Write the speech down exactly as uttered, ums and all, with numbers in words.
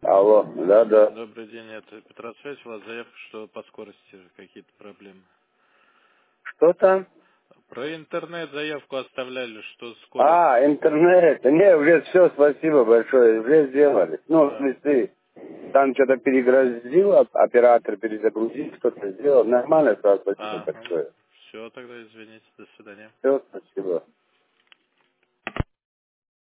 Алло, да, да. Добрый день, это Петросвязь. У вас заявка, что по скорости какие-то проблемы. Что там? Про интернет заявку оставляли, что скорость... А, интернет. Не, уже все, спасибо большое, уже сделали. Ну, в А, смысле, там что-то перегрузил, оп- оператор перезагрузил, что-то сделал. Нормально, сразу, спасибо ага. большое. Все, тогда извините, до свидания. Все, спасибо.